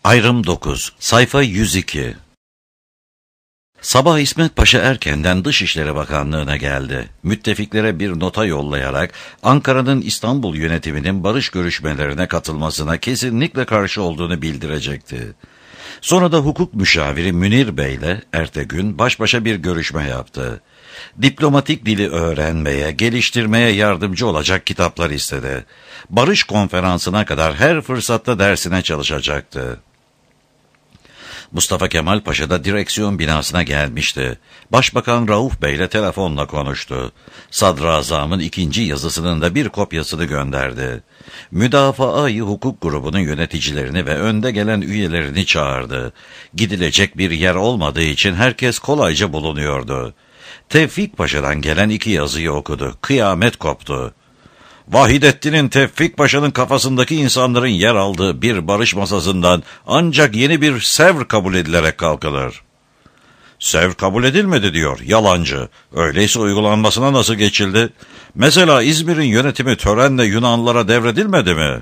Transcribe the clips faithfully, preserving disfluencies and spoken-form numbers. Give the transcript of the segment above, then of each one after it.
Ayrım dokuz, sayfa yüz iki. Sabah İsmet Paşa erkenden Dışişleri Bakanlığı'na geldi. Müttefiklere bir nota yollayarak Ankara'nın İstanbul yönetiminin barış görüşmelerine katılmasına kesinlikle karşı olduğunu bildirecekti. Sonra da hukuk müşaviri Münir Bey'le ertegün baş başa bir görüşme yaptı. Diplomatik dili öğrenmeye, geliştirmeye yardımcı olacak kitaplar istedi. Barış konferansına kadar her fırsatta dersine çalışacaktı. Mustafa Kemal Paşa da direksiyon binasına gelmişti. Başbakan Rauf Bey'le telefonla konuştu. Sadrazam'ın ikinci yazısının da bir kopyasını gönderdi. Müdafaa-i Hukuk grubunun yöneticilerini ve önde gelen üyelerini çağırdı. Gidilecek bir yer olmadığı için herkes kolayca bulunuyordu. Tevfik Paşa'dan gelen iki yazıyı okudu. Kıyamet koptu. Vahidettin'in Tevfik Paşa'nın kafasındaki insanların yer aldığı bir barış masasından ancak yeni bir sevr kabul edilerek kalkılır. Sevr kabul edilmedi diyor, yalancı. Öyleyse uygulanmasına nasıl geçildi? Mesela İzmir'in yönetimi törenle Yunanlılara devredilmedi mi?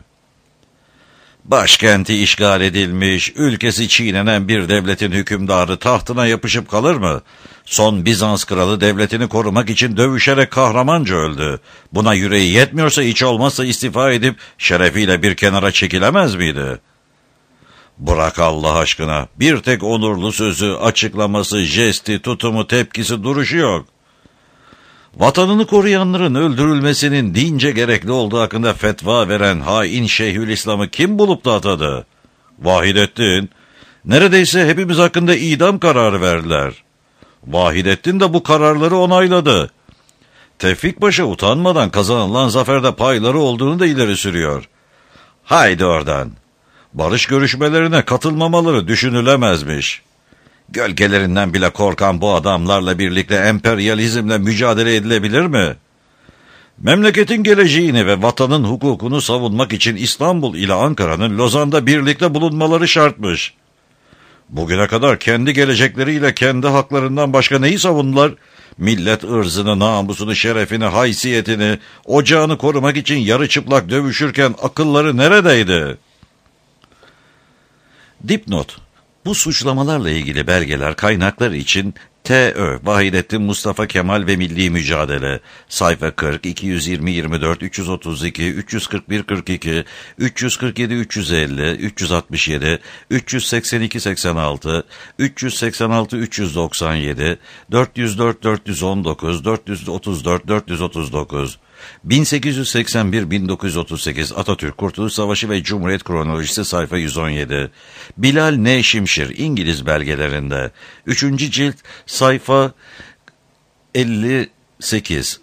Başkenti işgal edilmiş, ülkesi çiğnenen bir devletin hükümdarı tahtına yapışıp kalır mı? Son Bizans kralı devletini korumak için dövüşerek kahramanca öldü. Buna yüreği yetmiyorsa hiç olmazsa istifa edip şerefiyle bir kenara çekilemez miydi? Bırak Allah aşkına, bir tek onurlu sözü, açıklaması, jesti, tutumu, tepkisi, duruşu yok. Vatanını koruyanların öldürülmesinin dince gerekli olduğu hakkında fetva veren hain Şeyhülislam'ı kim bulup da atadı? Vahidettin. Neredeyse hepimiz hakkında idam kararı verdiler. Vahidettin de bu kararları onayladı. Tevfik Paşa utanmadan kazanılan zaferde payları olduğunu da ileri sürüyor. Haydi oradan. Barış görüşmelerine katılmamaları düşünülemezmiş. Gölgelerinden bile korkan bu adamlarla birlikte emperyalizmle mücadele edilebilir mi? Memleketin geleceğini ve vatanın hukukunu savunmak için İstanbul ile Ankara'nın Lozan'da birlikte bulunmaları şartmış. Bugüne kadar kendi gelecekleriyle kendi haklarından başka neyi savundular? Millet ırzını, namusunu, şerefini, haysiyetini, ocağını korumak için yarı çıplak dövüşürken akılları neredeydi? Dipnot: bu suçlamalarla ilgili belgeler, kaynaklar için T Ö Vahidettin Mustafa Kemal ve Milli Mücadele, sayfa kırk, iki yüz yirmi yirmi dört, üç yüz otuz iki, üç yüz kırk bir kırk iki, üç yüz kırk yedi üç yüz elli, üç yüz altmış yedi, üç yüz seksen iki seksen altı, üç yüz seksen altı üç yüz doksan yedi, dört yüz dört dört yüz on dokuz, dört yüz otuz dört dört yüz otuz dokuz, bin sekiz yüz seksen bir bin dokuz yüz otuz sekiz Atatürk Kurtuluş Savaşı ve Cumhuriyet Kronolojisi, sayfa yüz on yedi. Bilal N. Şimşir, İngiliz belgelerinde, üçüncü cilt, sayfa elli sekiz.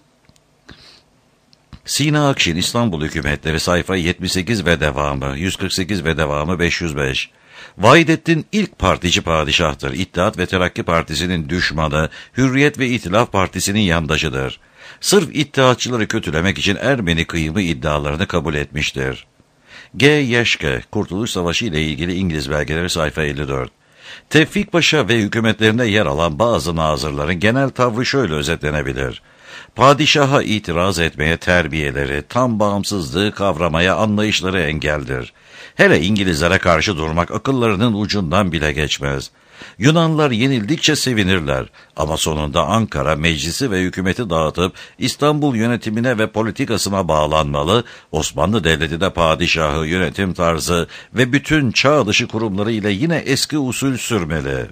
Sina Akşin, İstanbul Hükümetleri, sayfa yetmiş sekiz ve devamı, yüz kırk sekiz ve devamı, beş yüz beş. Vahidettin ilk partici padişahtır. İttihat ve Terakki Partisi'nin düşmanı, Hürriyet ve İtilaf Partisi'nin yandaşıdır. Sırf İttihatçıları kötülemek için Ermeni kıyımı iddialarını kabul etmiştir. G. Yeşke, Kurtuluş Savaşı ile ilgili İngiliz belgeleri, sayfa elli dört. Tevfik Paşa ve hükümetlerinde yer alan bazı nazırların genel tavrı şöyle özetlenebilir. Padişaha itiraz etmeye terbiyeleri, tam bağımsızlığı kavramaya anlayışları engeldir. Hele İngilizlere karşı durmak akıllarının ucundan bile geçmez. Yunanlar yenildikçe sevinirler ama sonunda Ankara meclisi ve hükümeti dağıtıp İstanbul yönetimine ve politikasına bağlanmalı, Osmanlı Devleti de padişahı, yönetim tarzı ve bütün çağ dışı kurumları ile yine eski usul sürmeli.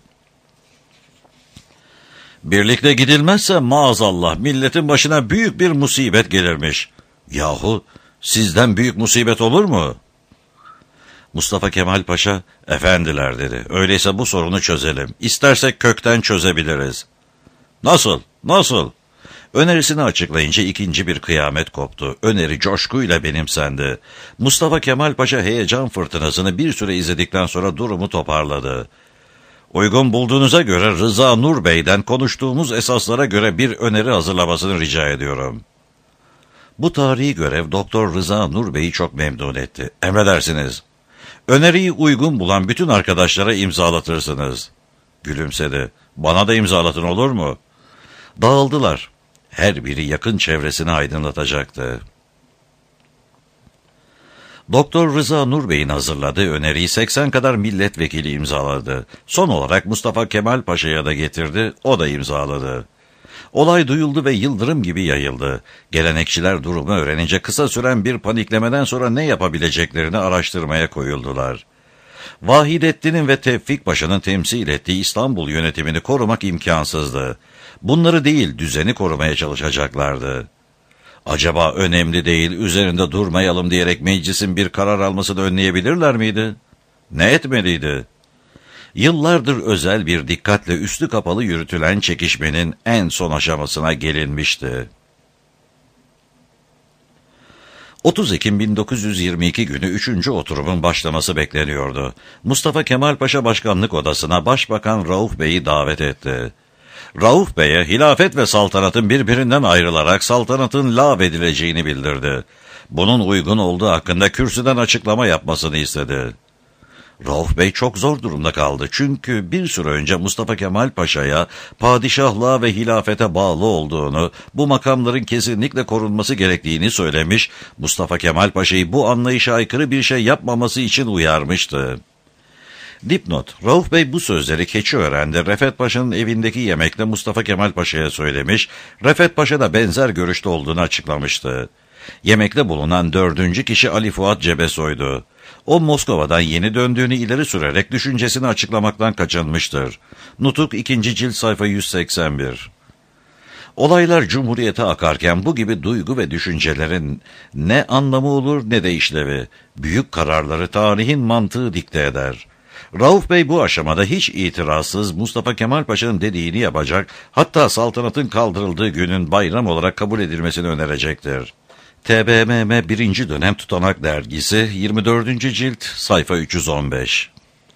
Birlikte gidilmezse maazallah milletin başına büyük bir musibet gelirmiş. Yahu sizden büyük musibet olur mu? Mustafa Kemal Paşa, efendiler dedi, öyleyse bu sorunu çözelim. İstersek kökten çözebiliriz. Nasıl, nasıl? Önerisini açıklayınca ikinci bir kıyamet koptu. Öneri coşkuyla benimsendi. Mustafa Kemal Paşa heyecan fırtınasını bir süre izledikten sonra durumu toparladı. Uygun bulduğunuza göre Rıza Nur Bey'den konuştuğumuz esaslara göre bir öneri hazırlamasını rica ediyorum. Bu tarihi görev Doktor Rıza Nur Bey'i çok memnun etti. Emredersiniz. Öneriyi uygun bulan bütün arkadaşlara imzalatırsınız. Gülümsedi. Bana da imzalatın, olur mu? Dağıldılar. Her biri yakın çevresini aydınlatacaktı. Doktor Rıza Nur Bey'in hazırladığı öneriyi seksen kadar milletvekili imzaladı. Son olarak Mustafa Kemal Paşa'ya da getirdi, o da imzaladı. Olay duyuldu ve yıldırım gibi yayıldı. Gelenekçiler durumu öğrenince kısa süren bir paniklemeden sonra ne yapabileceklerini araştırmaya koyuldular. Vahidettin'in ve Tevfik Paşa'nın temsil ettiği İstanbul yönetimini korumak imkansızdı. Bunları değil, düzeni korumaya çalışacaklardı. Acaba önemli değil, üzerinde durmayalım diyerek meclisin bir karar almasını önleyebilirler miydi? Ne etmeliydi? Yıllardır özel bir dikkatle üstü kapalı yürütülen çekişmenin en son aşamasına gelinmişti. otuz Ekim bin dokuz yüz yirmi iki günü üçüncü oturumun başlaması bekleniyordu. Mustafa Kemal Paşa Başkanlık Odası'na Başbakan Rauf Bey'i davet etti. Rauf Bey'e hilafet ve saltanatın birbirinden ayrılarak saltanatın lağvedileceğini bildirdi. Bunun uygun olduğu hakkında kürsüden açıklama yapmasını istedi. Rauf Bey çok zor durumda kaldı çünkü bir süre önce Mustafa Kemal Paşa'ya padişahlığa ve hilafete bağlı olduğunu, bu makamların kesinlikle korunması gerektiğini söylemiş, Mustafa Kemal Paşa'yı bu anlayışa aykırı bir şey yapmaması için uyarmıştı. Dipnot: Rauf Bey bu sözleri Keçiören'de Refet Paşa'nın evindeki yemekte Mustafa Kemal Paşa'ya söylemiş, Refet Paşa da benzer görüşte olduğunu açıklamıştı. Yemekte bulunan dördüncü kişi Ali Fuat Cebesoy'du. O Moskova'dan yeni döndüğünü ileri sürerek düşüncesini açıklamaktan kaçınmıştır. Nutuk ikinci cilt sayfa yüz seksen bir. Olaylar Cumhuriyete akarken bu gibi duygu ve düşüncelerin ne anlamı olur ne de işlevi. Büyük kararları tarihin mantığı dikte eder. Rauf Bey bu aşamada hiç itirazsız Mustafa Kemal Paşa'nın dediğini yapacak, hatta saltanatın kaldırıldığı günün bayram olarak kabul edilmesini önerecektir. T B M M birinci dönem Tutanak Dergisi yirmi dördüncü cilt sayfa üç yüz on beş.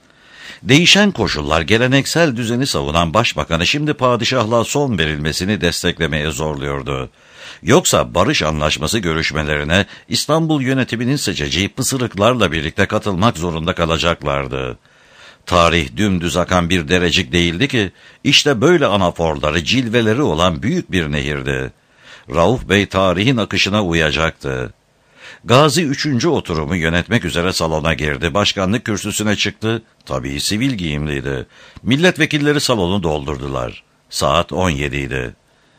Değişen koşullar geleneksel düzeni savunan başbakanı şimdi padişahlığa son verilmesini desteklemeye zorluyordu. Yoksa barış anlaşması görüşmelerine İstanbul yönetiminin seçeceği pısırıklarla birlikte katılmak zorunda kalacaklardı. Tarih dümdüz akan bir derecik değildi ki, işte böyle anaforları, cilveleri olan büyük bir nehirdi. Rauf Bey tarihin akışına uyacaktı. Gazi üçüncü oturumu yönetmek üzere salona girdi. Başkanlık kürsüsüne çıktı. Tabii sivil giyimliydi. Milletvekilleri salonu doldurdular. Saat on yedi idi.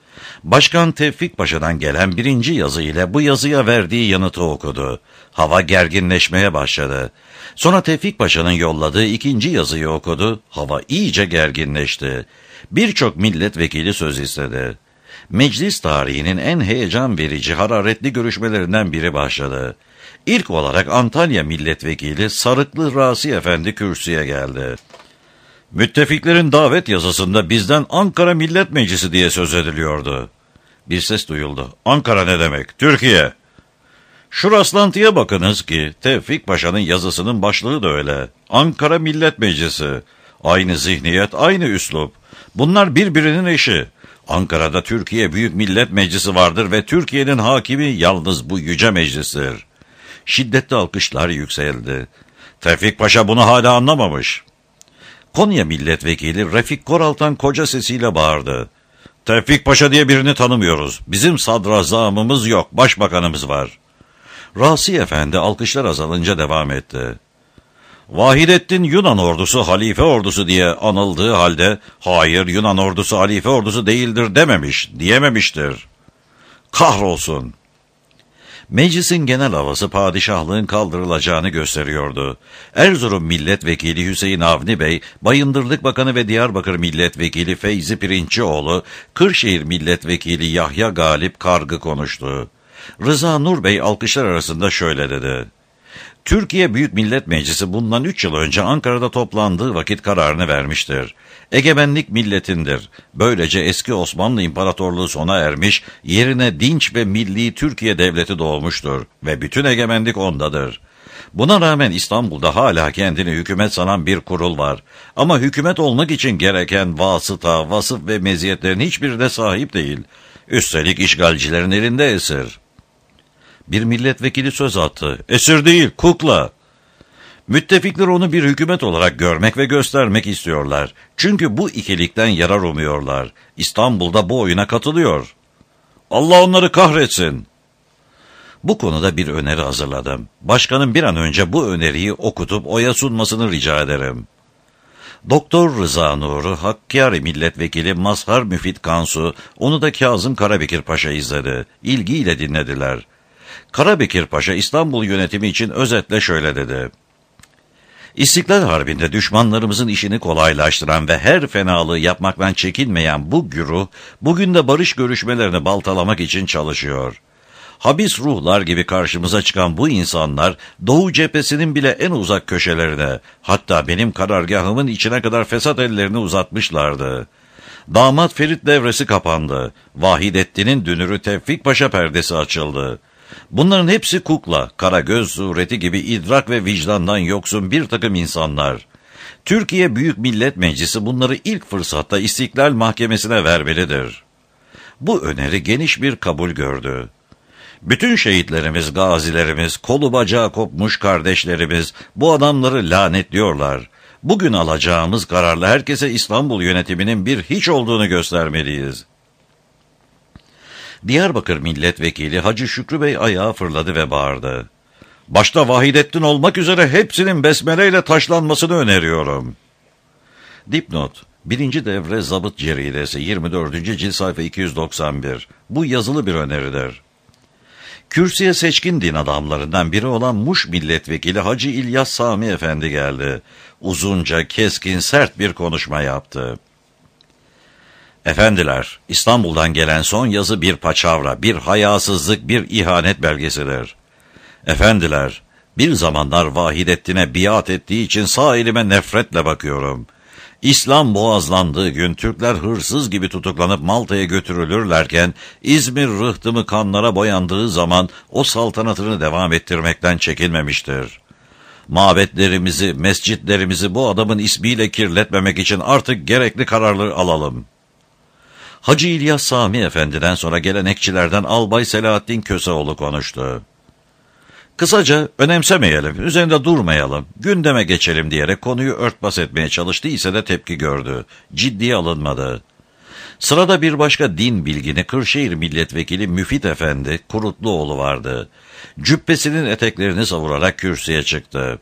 Başkan Tevfik Paşa'dan gelen birinci yazı ile bu yazıya verdiği yanıtı okudu. Hava gerginleşmeye başladı. Sonra Tevfik Paşa'nın yolladığı ikinci yazıyı okudu. Hava iyice gerginleşti. Birçok milletvekili söz istedi. Meclis tarihinin en heyecan verici, hararetli görüşmelerinden biri başladı. İlk olarak Antalya Milletvekili Sarıklı Rasi Efendi kürsüye geldi. Müttefiklerin davet yazısında bizden Ankara Millet Meclisi diye söz ediliyordu. Bir ses duyuldu. Ankara ne demek? Türkiye. Şu rastlantıya bakınız ki Tevfik Paşa'nın yazısının başlığı da öyle. Ankara Millet Meclisi. Aynı zihniyet, aynı üslup. Bunlar birbirinin eşi. Ankara'da Türkiye Büyük Millet Meclisi vardır ve Türkiye'nin hakimi yalnız bu yüce meclistir. Şiddetli alkışlar yükseldi. Tevfik Paşa bunu hala anlamamış. Konya Milletvekili Refik Koraltan koca sesiyle bağırdı. Tevfik Paşa diye birini tanımıyoruz. Bizim sadrazamımız yok, başbakanımız var. Rasi Efendi alkışlar azalınca devam etti. Vahidettin Yunan ordusu halife ordusu diye anıldığı halde, hayır Yunan ordusu halife ordusu değildir dememiş, diyememiştir. Kahrolsun! Meclisin genel havası padişahlığın kaldırılacağını gösteriyordu. Erzurum Milletvekili Hüseyin Avni Bey, Bayındırlık Bakanı ve Diyarbakır Milletvekili Feyzi Pirinççioğlu, Kırşehir Milletvekili Yahya Galip Kargı konuştu. Rıza Nur Bey alkışlar arasında şöyle dedi. Türkiye Büyük Millet Meclisi bundan üç yıl önce Ankara'da toplandığı vakit kararını vermiştir. Egemenlik milletindir. Böylece eski Osmanlı İmparatorluğu sona ermiş, yerine dinç ve milli Türkiye Devleti doğmuştur ve bütün egemenlik ondadır. Buna rağmen İstanbul'da hala kendini hükümet sanan bir kurul var. Ama hükümet olmak için gereken vasıta, vasıf ve meziyetlerin hiçbirine sahip değil. Üstelik işgalcilerin elinde esir. Bir milletvekili söz attı. Esir değil, kukla. Müttefikler onu bir hükümet olarak görmek ve göstermek istiyorlar. Çünkü bu ikilikten yarar umuyorlar. İstanbul'da bu oyuna katılıyor. Allah onları kahretsin. Bu konuda bir öneri hazırladım. Başkanın bir an önce bu öneriyi okutup oya sunmasını rica ederim. Doktor Rıza Nuri, Hakkari Milletvekili Mazhar Müfit Kansu, onu da Kazım Karabekir Paşa izledi. İlgiyle dinlediler. Karabekir Paşa İstanbul yönetimi için özetle şöyle dedi. İstiklal Harbi'nde düşmanlarımızın işini kolaylaştıran ve her fenalığı yapmaktan çekinmeyen bu güruh, bugün de barış görüşmelerini baltalamak için çalışıyor. Habis ruhlar gibi karşımıza çıkan bu insanlar, Doğu cephesinin bile en uzak köşelerine, hatta benim karargahımın içine kadar fesat ellerini uzatmışlardı. Damat Ferit devresi kapandı. Vahidettin'in dünürü Tevfik Paşa perdesi açıldı. Bunların hepsi kukla, Karagöz sureti gibi idrak ve vicdandan yoksun bir takım insanlar. Türkiye Büyük Millet Meclisi bunları ilk fırsatta İstiklal Mahkemesi'ne vermelidir. Bu öneri geniş bir kabul gördü. Bütün şehitlerimiz, gazilerimiz, kolu bacağı kopmuş kardeşlerimiz bu adamları lanetliyorlar. Bugün alacağımız kararla herkese İstanbul yönetiminin bir hiç olduğunu göstermeliyiz. Diyarbakır Milletvekili Hacı Şükrü Bey ayağa fırladı ve bağırdı. Başta Vahidettin olmak üzere hepsinin besmeleyle taşlanmasını öneriyorum. Dipnot: Birinci devre zabıt ceridesi, yirmi dördüncü cilt, sayfa iki yüz doksan bir. Bu yazılı bir öneridir. Kürsüye seçkin din adamlarından biri olan Muş Milletvekili Hacı İlyas Sami Efendi geldi. Uzunca, keskin, sert bir konuşma yaptı. Efendiler, İstanbul'dan gelen son yazı bir paçavra, bir hayasızlık, bir ihanet belgesidir. Efendiler, bir zamanlar Vahidettin'e biat ettiği için sağ elime nefretle bakıyorum. İslam boğazlandığı gün Türkler hırsız gibi tutuklanıp Malta'ya götürülürlerken, İzmir rıhtımı kanlara boyandığı zaman o saltanatını devam ettirmekten çekinmemiştir. Mabetlerimizi, mescitlerimizi bu adamın ismiyle kirletmemek için artık gerekli kararları alalım. Hacı İlyas Sami Efendi'den sonra gelenekçilerden Albay Selahattin Köseoğlu konuştu. Kısaca önemsemeyelim, üzerinde durmayalım, gündeme geçelim diyerek konuyu örtbas etmeye çalıştı ise de tepki gördü. Ciddiye alınmadı. Sırada bir başka din bilgini Kırşehir Milletvekili Müfit Efendi Kurutluoğlu vardı. Cübbesinin eteklerini savurarak kürsüye çıktı.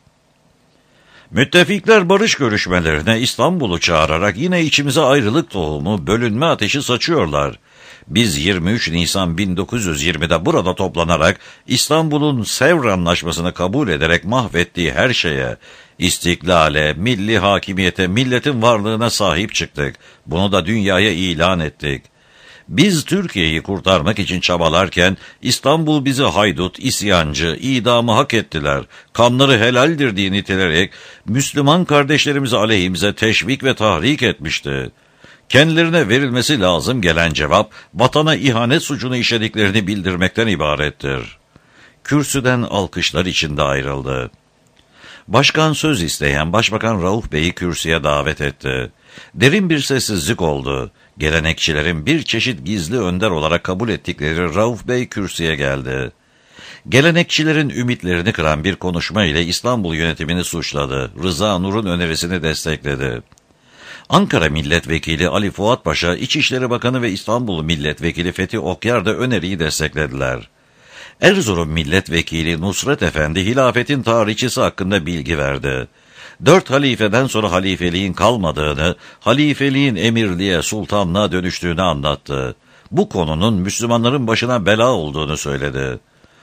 Müttefikler barış görüşmelerine İstanbul'u çağırarak yine içimize ayrılık tohumu, bölünme ateşi saçıyorlar. Biz yirmi üç Nisan bin dokuz yüz yirmide burada toplanarak İstanbul'un Sevr Anlaşması'nı kabul ederek mahvettiği her şeye, istiklale, milli hakimiyete, milletin varlığına sahip çıktık. Bunu da dünyaya ilan ettik. Biz Türkiye'yi kurtarmak için çabalarken İstanbul bizi haydut, isyancı, idamı hak ettiler. Kanları helaldir diye nitelerek Müslüman kardeşlerimizi aleyhimize teşvik ve tahrik etmişti. Kendilerine verilmesi lazım gelen cevap, vatana ihanet suçunu işlediklerini bildirmekten ibarettir. Kürsüden alkışlar içinde ayrıldı. Başkan söz isteyen Başbakan Rauf Bey'i kürsüye davet etti. Derin bir sessizlik oldu. Gelenekçilerin bir çeşit gizli önder olarak kabul ettikleri Rauf Bey kürsüye geldi. Gelenekçilerin ümitlerini kıran bir konuşma ile İstanbul yönetimini suçladı. Rıza Nur'un önerisini destekledi. Ankara Milletvekili Ali Fuat Paşa, İçişleri Bakanı ve İstanbul Milletvekili Fethi Okyar da öneriyi desteklediler. Erzurum Milletvekili Nusret Efendi, hilafetin tarihçisi hakkında bilgi verdi. Dört halifeden sonra halifeliğin kalmadığını, halifeliğin emirliğe, sultanlığa dönüştüğünü anlattı. Bu konunun Müslümanların başına bela olduğunu söyledi.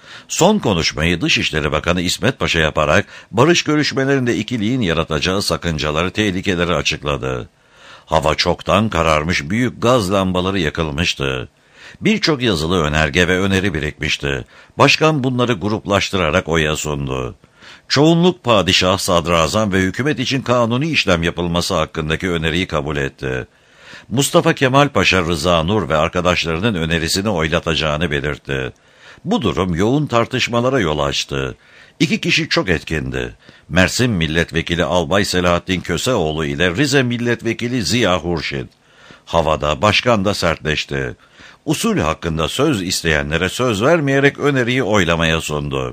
Son konuşmayı Dışişleri Bakanı İsmet Paşa yaparak barış görüşmelerinde ikiliğin yaratacağı sakıncaları, tehlikeleri açıkladı. Hava çoktan kararmış, büyük gaz lambaları yakılmıştı. Birçok yazılı önerge ve öneri birikmişti. Başkan bunları gruplaştırarak oya sundu. Çoğunluk padişah, sadrazam ve hükümet için kanuni işlem yapılması hakkındaki öneriyi kabul etti. Mustafa Kemal Paşa, Rıza Nur ve arkadaşlarının önerisini oylatacağını belirtti. Bu durum yoğun tartışmalara yol açtı. İki kişi çok etkindi. Mersin Milletvekili Albay Selahattin Köseoğlu ile Rize Milletvekili Ziya Hurşit. Havada, başkan da sertleşti. Usul hakkında söz isteyenlere söz vermeyerek öneriyi oylamaya sundu.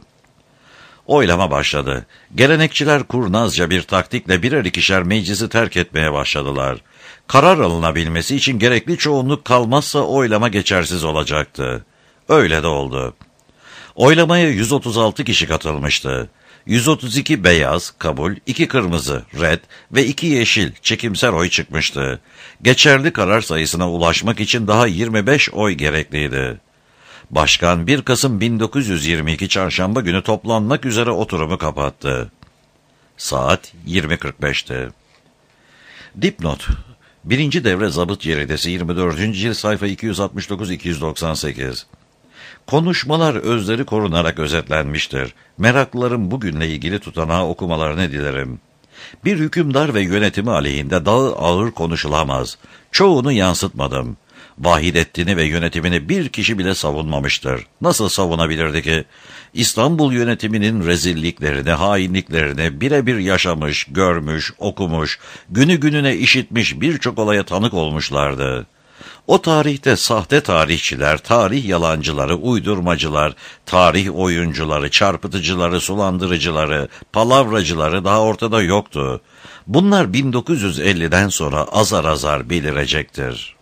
Oylama başladı. Gelenekçiler kurnazca bir taktikle birer ikişer meclisi terk etmeye başladılar. Karar alınabilmesi için gerekli çoğunluk kalmazsa oylama geçersiz olacaktı. Öyle de oldu. Oylamaya yüz otuz altı kişi katılmıştı. yüz otuz iki beyaz, kabul, iki kırmızı, red ve iki yeşil, çekimser oy çıkmıştı. Geçerli karar sayısına ulaşmak için daha yirmi beş oy gerekliydi. Başkan bir Kasım bin dokuz yüz yirmi iki Çarşamba günü toplanmak üzere oturumu kapattı. Saat yirmi kırk beşti. Dipnot: Birinci Devre Zabıt Ceridesi yirmi dördüncü cilt sayfa iki yüz altmış dokuz iki yüz doksan sekiz. Konuşmalar özleri korunarak özetlenmiştir. Meraklıların bugünle ilgili tutanağı okumalarını dilerim. Bir hükümdar ve yönetimi aleyhinde dağı ağır konuşulamaz. Çoğunu yansıtmadım. Vahidettin'i ve yönetimini bir kişi bile savunmamıştır. Nasıl savunabilirdi ki? İstanbul yönetiminin rezilliklerini, hainliklerini birebir yaşamış, görmüş, okumuş, günü gününe işitmiş birçok olaya tanık olmuşlardı. O tarihte sahte tarihçiler, tarih yalancıları, uydurmacılar, tarih oyuncuları, çarpıtıcıları, sulandırıcıları, palavracıları daha ortada yoktu. Bunlar bin dokuz yüz elliden sonra azar azar belirecektir.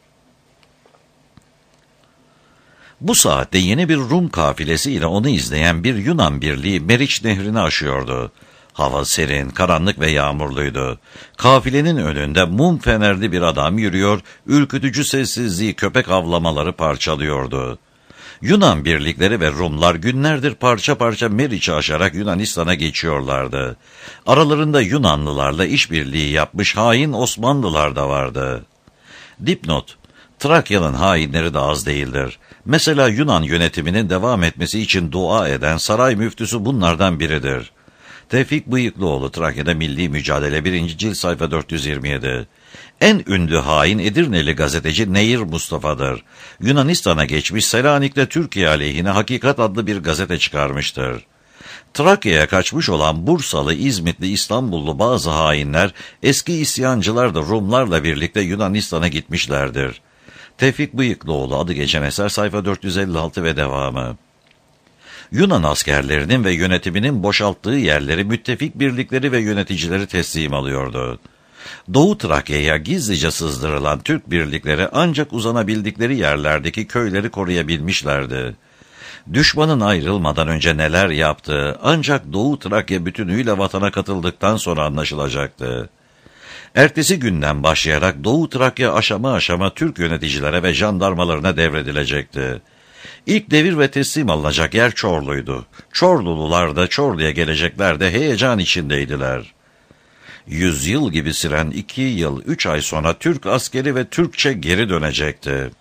Bu saatte yeni bir Rum kafilesiyle onu izleyen bir Yunan birliği Meriç Nehri'ni aşıyordu. Hava serin, karanlık ve yağmurluydu. Kafilenin önünde mum fenerli bir adam yürüyor, ürkütücü sessizliği köpek avlamaları parçalıyordu. Yunan birlikleri ve Rumlar günlerdir parça parça Meriç'i aşarak Yunanistan'a geçiyorlardı. Aralarında Yunanlılarla işbirliği yapmış hain Osmanlılar da vardı. Dipnot: Trakya'nın hainleri de az değildir. Mesela Yunan yönetiminin devam etmesi için dua eden saray müftüsü bunlardan biridir. Tevfik Bıyıklıoğlu, Trakya'da Milli Mücadele birinci cilt sayfa dört yüz yirmi yedi. En ünlü hain Edirneli gazeteci Nehir Mustafa'dır. Yunanistan'a geçmiş, Selanik'te Türkiye aleyhine Hakikat adlı bir gazete çıkarmıştır. Trakya'ya kaçmış olan Bursalı, İzmitli, İstanbullu bazı hainler, eski isyancılar da Rumlarla birlikte Yunanistan'a gitmişlerdir. Tevfik Bıyıklıoğlu, adı geçen eser, sayfa dört yüz elli altı ve devamı. Yunan askerlerinin ve yönetiminin boşalttığı yerleri müttefik birlikleri ve yöneticileri teslim alıyordu. Doğu Trakya'ya gizlice sızdırılan Türk birlikleri ancak uzanabildikleri yerlerdeki köyleri koruyabilmişlerdi. Düşmanın ayrılmadan önce neler yaptığı ancak Doğu Trakya bütünüyle vatana katıldıktan sonra anlaşılacaktı. Ertesi günden başlayarak Doğu Trakya aşama aşama Türk yöneticilere ve jandarmalarına devredilecekti. İlk devir ve teslim alınacak yer Çorlu'ydu. Çorlulular da Çorlu'ya gelecekler de heyecan içindeydiler. Yüzyıl gibi süren iki yıl, üç ay sonra Türk askeri ve Türkçe geri dönecekti.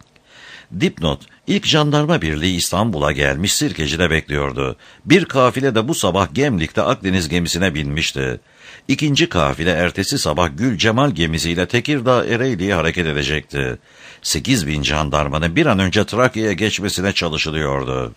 Dipnot: İlk jandarma birliği İstanbul'a gelmiş, Sirkeci'de bekliyordu. Bir kafile de bu sabah Gemlik'te Akdeniz gemisine binmişti. İkinci kafile ertesi sabah Gül Cemal gemisiyle Tekirdağ Ereğli'ye hareket edecekti. Sekiz bin jandarmanın bir an önce Trakya'ya geçmesine çalışılıyordu.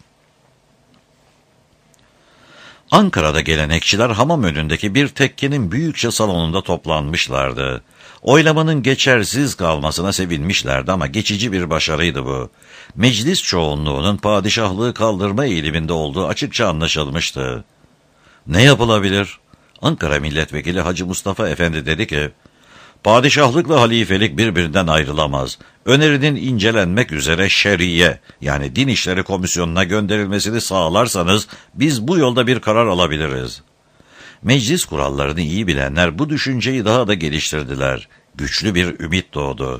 Ankara'da gelenekçiler hamam önündeki bir tekkenin büyükçe salonunda toplanmışlardı. Oylamanın geçersiz kalmasına sevinmişlerdi ama geçici bir başarıydı bu. Meclis çoğunluğunun padişahlığı kaldırma eğiliminde olduğu açıkça anlaşılmıştı. Ne yapılabilir? Ankara Milletvekili Hacı Mustafa Efendi dedi ki, padişahlıkla halifelik birbirinden ayrılamaz. Önerinin incelenmek üzere şeriye, yani din işleri komisyonuna gönderilmesini sağlarsanız biz bu yolda bir karar alabiliriz. Meclis kurallarını iyi bilenler bu düşünceyi daha da geliştirdiler. Güçlü bir ümit doğdu.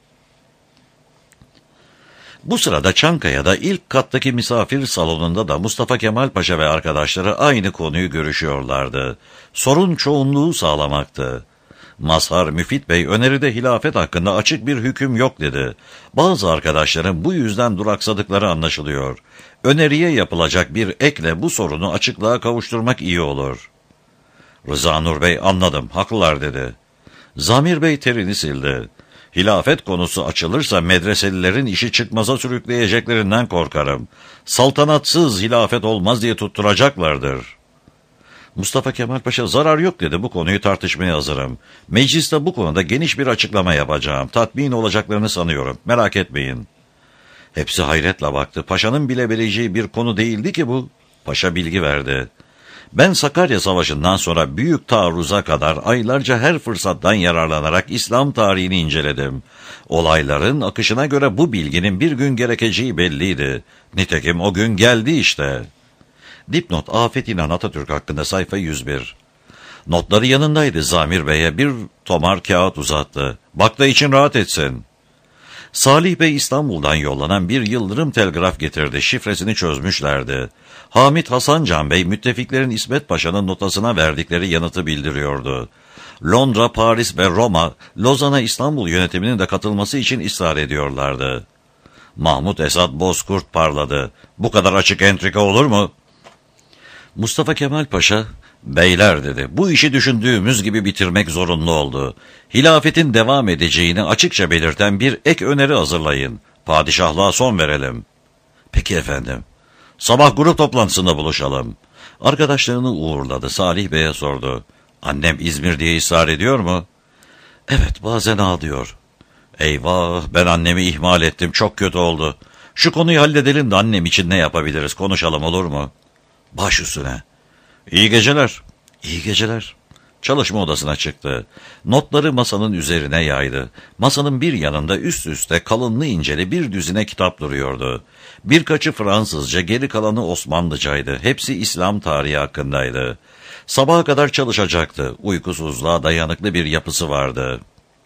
Bu sırada Çankaya'da ilk kattaki misafir salonunda da Mustafa Kemal Paşa ve arkadaşları aynı konuyu görüşüyorlardı. Sorun çoğunluğu sağlamaktı. Mazhar Müfit Bey öneride hilafet hakkında açık bir hüküm yok dedi. Bazı arkadaşların bu yüzden duraksadıkları anlaşılıyor. Öneriye yapılacak bir ekle bu sorunu açıklığa kavuşturmak iyi olur. Rıza Nur Bey anladım, haklılar dedi. Zamir Bey terini sildi. Hilafet konusu açılırsa medreselilerin işi çıkmaza sürükleyeceklerinden korkarım. Saltanatsız hilafet olmaz diye tutturacaklardır. Mustafa Kemal Paşa zarar yok dedi, bu konuyu tartışmaya hazırım. Mecliste bu konuda geniş bir açıklama yapacağım. Tatmin olacaklarını sanıyorum, merak etmeyin. Hepsi hayretle baktı. Paşanın bilebileceği bir konu değildi ki bu. Paşa bilgi verdi. Ben Sakarya Savaşı'ndan sonra büyük taarruza kadar aylarca her fırsattan yararlanarak İslam tarihini inceledim. Olayların akışına göre bu bilginin bir gün gerekeceği belliydi. Nitekim o gün geldi işte. Dipnot Afet İnan Atatürk hakkında sayfa yüz bir. Notları yanındaydı. Zamir Bey'e bir tomar kağıt uzattı. Bak da için rahat etsin. Salih Bey İstanbul'dan yollanan bir yıldırım telgraf getirdi. Şifresini çözmüşlerdi. Hamit Hasancan Bey müttefiklerin İsmet Paşa'nın notasına verdikleri yanıtı bildiriyordu. Londra, Paris ve Roma, Lozan'a İstanbul yönetiminin de katılması için ısrar ediyorlardı. Mahmut Esat Bozkurt parladı. Bu kadar açık entrika olur mu? Mustafa Kemal Paşa, beyler dedi, bu işi düşündüğümüz gibi bitirmek zorunlu oldu. Hilafetin devam edeceğini açıkça belirten bir ek öneri hazırlayın. Padişahlığa son verelim. Peki efendim. Sabah grup toplantısında buluşalım. Arkadaşlarını uğurladı. Salih Bey'e sordu. Annem İzmir diye ısrar ediyor mu? Evet, bazen ağlıyor. Eyvah, ben annemi ihmal ettim, çok kötü oldu. Şu konuyu halledelim de annem için ne yapabiliriz, konuşalım, olur mu? Baş üstüne. İyi geceler. İyi geceler. Çalışma odasına çıktı. Notları masanın üzerine yaydı. Masanın bir yanında üst üste kalınlı inceli bir düzine kitap duruyordu. Birkaçı Fransızca, geri kalanı Osmanlıcaydı. Hepsi İslam tarihi hakkındaydı. Sabaha kadar çalışacaktı. Uykusuzluğa dayanıklı bir yapısı vardı.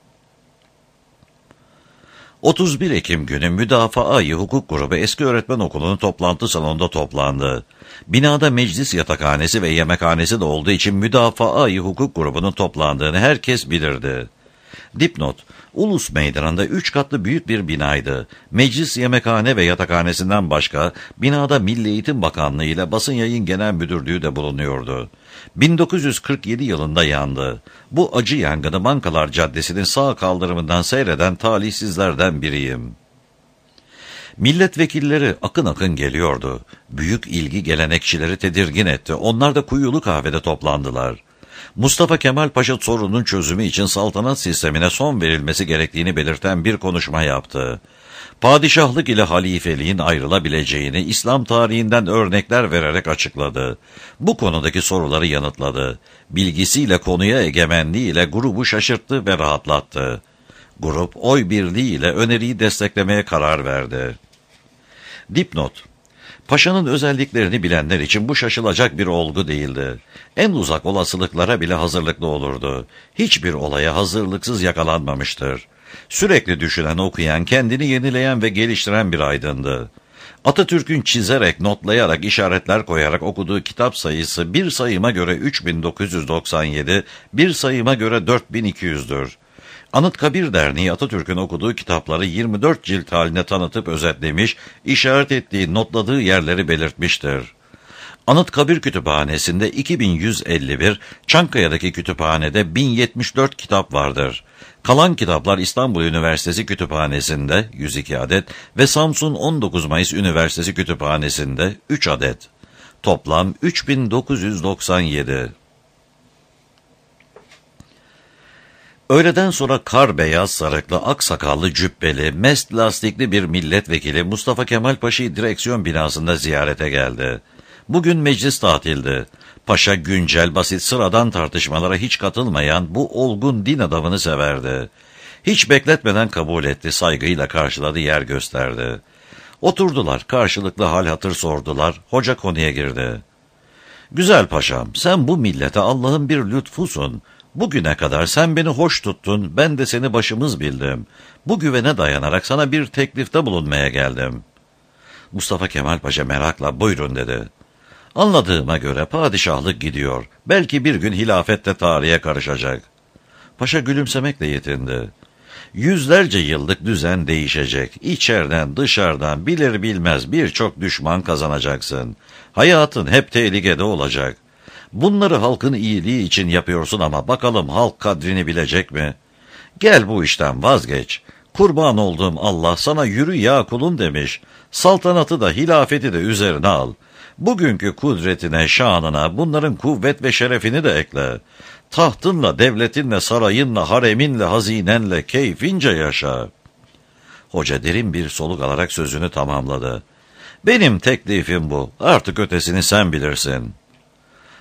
otuz bir Ekim günü Müdafaa-i Hukuk Grubu Eski Öğretmen Okulu'nun toplantı salonunda toplandı. Binada meclis yatakhanesi ve yemekhanesi de olduğu için Müdafaa-i Hukuk Grubu'nun toplandığını herkes bilirdi. Dipnot, Ulus Meydanı'nda üç katlı büyük bir binaydı. Meclis, yemekhane ve yatakhanesinden başka binada Milli Eğitim Bakanlığı ile Basın Yayın Genel Müdürlüğü de bulunuyordu. bin dokuz yüz kırk yedi yılında yandı. Bu acı yangını Bankalar Caddesi'nin sağ kaldırımından seyreden talihsizlerden biriyim. Milletvekilleri akın akın geliyordu. Büyük ilgi gelenekçileri tedirgin etti. Onlar da Kuyulu Kahve'de toplandılar. Mustafa Kemal Paşa sorunun çözümü için saltanat sistemine son verilmesi gerektiğini belirten bir konuşma yaptı. Padişahlık ile halifeliğin ayrılabileceğini İslam tarihinden örnekler vererek açıkladı. Bu konudaki soruları yanıtladı. Bilgisiyle, konuya egemenliğiyle grubu şaşırttı ve rahatlattı. Grup oy birliğiyle öneriyi desteklemeye karar verdi. Dipnot, Paşa'nın özelliklerini bilenler için bu şaşılacak bir olgu değildi. En uzak olasılıklara bile hazırlıklı olurdu. Hiçbir olaya hazırlıksız yakalanmamıştır. Sürekli düşünen, okuyan, kendini yenileyen ve geliştiren bir aydındı. Atatürk'ün çizerek, notlayarak, işaretler koyarak okuduğu kitap sayısı bir sayıma göre üç bin dokuz yüz doksan yedi, bir sayıma göre dört bin iki yüzdür. Anıtkabir Derneği Atatürk'ün okuduğu kitapları yirmi dört cilt haline tanıtıp özetlemiş, işaret ettiği, notladığı yerleri belirtmiştir. Anıtkabir Kütüphanesi'nde iki bin yüz elli bir, Çankaya'daki kütüphanede bin yetmiş dört kitap vardır. Kalan kitaplar İstanbul Üniversitesi Kütüphanesi'nde yüz iki adet ve Samsun on dokuz Mayıs Üniversitesi Kütüphanesi'nde üç adet. Toplam üç bin dokuz yüz doksan yedi. Öğleden sonra kar beyaz sarıklı, aksakallı, cübbeli, mest lastikli bir milletvekili Mustafa Kemal Paşa'yı direksiyon binasında ziyarete geldi. Bugün meclis tatildi. Paşa güncel, basit, sıradan tartışmalara hiç katılmayan bu olgun din adamını severdi. Hiç bekletmeden kabul etti, saygıyla karşıladı, yer gösterdi. Oturdular, karşılıklı hal hatır sordular, hoca konuya girdi. Güzel paşam, sen bu millete Allah'ın bir lütfusun. Bugüne kadar sen beni hoş tuttun, ben de seni başımız bildim. Bu güvene dayanarak sana bir teklifte bulunmaya geldim. Mustafa Kemal Paşa merakla buyurun dedi. Anladığıma göre padişahlık gidiyor. Belki bir gün hilafet de tarihe karışacak. Paşa gülümsemekle yetindi. Yüzlerce yıllık düzen değişecek. İçeriden dışarıdan bilir bilmez birçok düşman kazanacaksın. Hayatın hep tehlikede olacak. Bunları halkın iyiliği için yapıyorsun ama bakalım halk kadrini bilecek mi? Gel bu işten vazgeç. Kurban olduğum Allah sana yürü ya kulum demiş. Saltanatı da hilafeti de üzerine al. Bugünkü kudretine, şanına bunların kuvvet ve şerefini de ekle. Tahtınla, devletinle, sarayınla, hareminle, hazinenle keyfince yaşa. Hoca derin bir soluk alarak sözünü tamamladı. Benim teklifim bu. Artık ötesini sen bilirsin.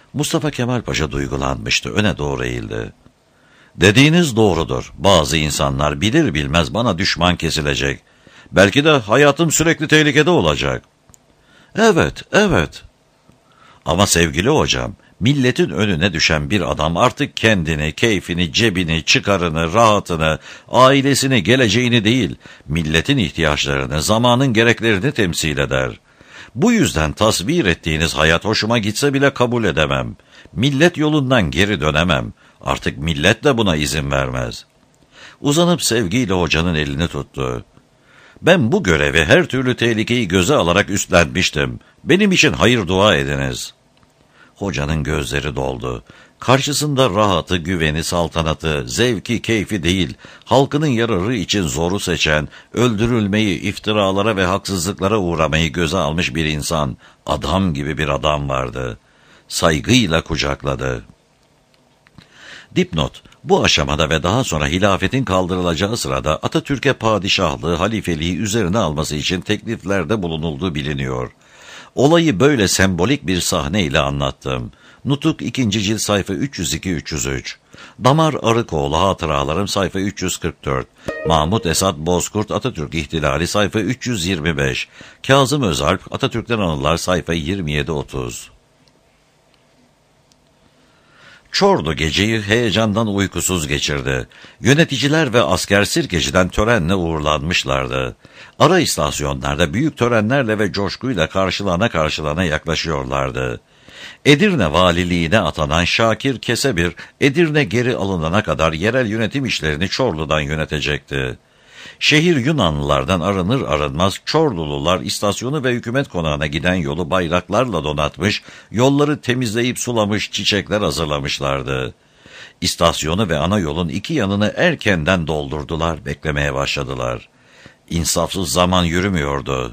Mustafa Kemal Paşa duygulanmıştı, öne doğru eğildi. Dediğiniz doğrudur. Bazı insanlar bilir bilmez bana düşman kesilecek. Belki de hayatım sürekli tehlikede olacak. Evet, evet. Ama sevgili hocam, milletin önüne düşen bir adam artık kendini, keyfini, cebini, çıkarını, rahatını, ailesini, geleceğini değil, milletin ihtiyaçlarını, zamanın gereklerini temsil eder. Bu yüzden tasvir ettiğiniz hayat hoşuma gitse bile kabul edemem. Millet yolundan geri dönemem. Artık millet de buna izin vermez. Uzanıp sevgiyle hocanın elini tuttu. Ben bu görevi her türlü tehlikeyi göze alarak üstlenmiştim. Benim için hayır dua ediniz. Hocanın gözleri doldu. Karşısında rahatı, güveni, saltanatı, zevki, keyfi değil, halkının yararı için zoru seçen, öldürülmeyi, iftiralara ve haksızlıklara uğramayı göze almış bir insan, adam gibi bir adam vardı. Saygıyla kucakladı. Dipnot: bu aşamada ve daha sonra hilafetin kaldırılacağı sırada Atatürk'e padişahlığı, halifeliği üzerine alması için tekliflerde bulunulduğu biliniyor. Olayı böyle sembolik bir sahneyle anlattım. Nutuk ikinci cilt sayfa üç yüz iki üç yüz üç. Damar Arıkoğlu Hatıralarım sayfa üç yüz kırk dört. Mahmut Esat Bozkurt Atatürk İhtilali sayfa üç yüz yirmi beş. Kazım Özalp Atatürk'ten Anılar sayfa yirmi yedi otuz. Çorlu geceyi heyecandan uykusuz geçirdi. Yöneticiler ve asker Sirkeci'den törenle uğurlanmışlardı. Ara istasyonlarda büyük törenlerle ve coşkuyla karşılana karşılana yaklaşıyorlardı. Edirne valiliğine atanan Şakir Kesebir, Edirne geri alınana kadar yerel yönetim işlerini Çorlu'dan yönetecekti. Şehir Yunanlılardan arınır arınmaz Çorlulular istasyonu ve hükümet konağına giden yolu bayraklarla donatmış, yolları temizleyip sulamış, çiçekler hazırlamışlardı. İstasyonu ve ana yolun iki yanını erkenden doldurdular, beklemeye başladılar. İnsafsız zaman yürümüyordu.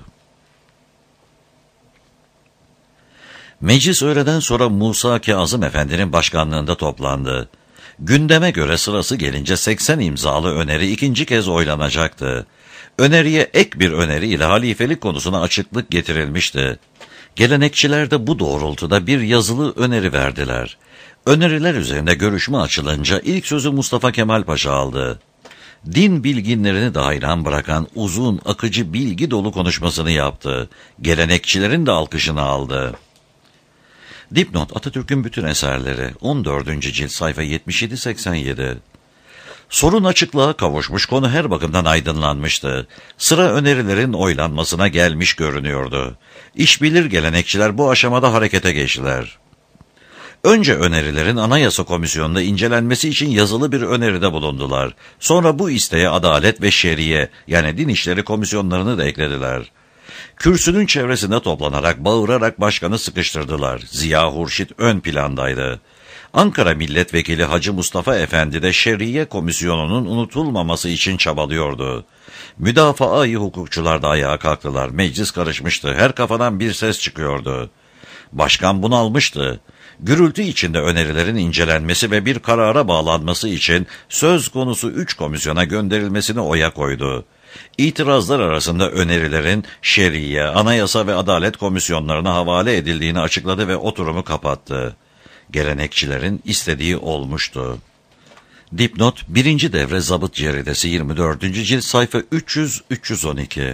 Meclis öğleden sonra Musa Kazım Efendi'nin başkanlığında toplandı. Gündeme göre sırası gelince seksen imzalı öneri ikinci kez oylanacaktı. Öneriye ek bir öneri ile halifelik konusuna açıklık getirilmişti. Gelenekçiler de bu doğrultuda bir yazılı öneri verdiler. Öneriler üzerinde görüşme açılınca ilk sözü Mustafa Kemal Paşa aldı. Din bilginlerini de hayran bırakan uzun, akıcı, bilgi dolu konuşmasını yaptı. Gelenekçilerin de alkışını aldı. Dipnot: Atatürk'ün bütün eserleri on dördüncü cilt sayfa yetmiş yedi seksen yedi. Sorun açıklığa kavuşmuş, konu her bakımdan aydınlanmıştı. Sıra önerilerin oylanmasına gelmiş görünüyordu. İşbilir gelenekçiler bu aşamada harekete geçtiler. Önce önerilerin Anayasa Komisyonu'nda incelenmesi için yazılı bir öneride bulundular. Sonra bu isteğe Adalet ve Şeriye, yani Din İşleri Komisyonlarını da eklediler. Kürsünün çevresinde toplanarak, bağırarak başkanı sıkıştırdılar. Ziya Hurşit ön plandaydı. Ankara Milletvekili Hacı Mustafa Efendi de Şeriye Komisyonu'nun unutulmaması için çabalıyordu. Müdafaa-i hukukçular da ayağa kalktılar. Meclis karışmıştı. Her kafadan bir ses çıkıyordu. Başkan bunalmıştı. Gürültü içinde önerilerin incelenmesi ve bir karara bağlanması için söz konusu üç komisyona gönderilmesini oya koydu. İtirazlar arasında önerilerin Şeriye, Anayasa ve Adalet komisyonlarına havale edildiğini açıkladı ve oturumu kapattı. Gelenekçilerin istediği olmuştu. Dipnot: birinci devre zabıt ceridesi yirmi dördüncü cilt sayfa üç yüz üç yüz on iki.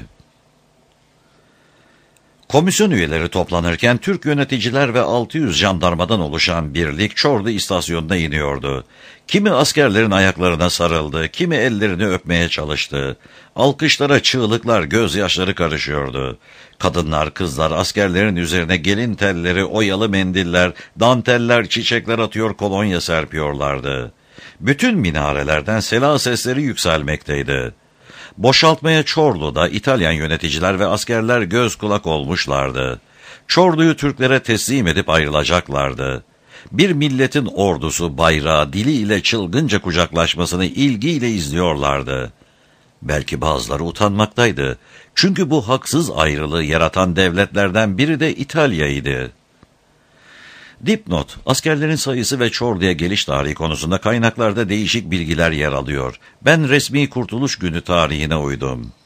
Komisyon üyeleri toplanırken Türk yöneticiler ve altı yüz jandarmadan oluşan birlik Çorlu istasyonuna iniyordu. Kimi askerlerin ayaklarına sarıldı, kimi ellerini öpmeye çalıştı. Alkışlara çığlıklar, gözyaşları karışıyordu. Kadınlar, kızlar askerlerin üzerine gelin telleri, oyalı mendiller, danteller, çiçekler atıyor, kolonya serpiyorlardı. Bütün minarelerden sela sesleri yükselmekteydi. Boşaltmaya Çorlu'da İtalyan yöneticiler ve askerler göz kulak olmuşlardı. Çorlu'yu Türklere teslim edip ayrılacaklardı. Bir milletin ordusu bayrağı, dili ile çılgınca kucaklaşmasını ilgiyle izliyorlardı. Belki bazıları utanmaktaydı. Çünkü bu haksız ayrılığı yaratan devletlerden biri de İtalya'ydı. Dipnot: askerlerin sayısı ve Çorlu'ya geliş tarihi konusunda kaynaklarda değişik bilgiler yer alıyor. Ben resmi Kurtuluş Günü tarihine uydum.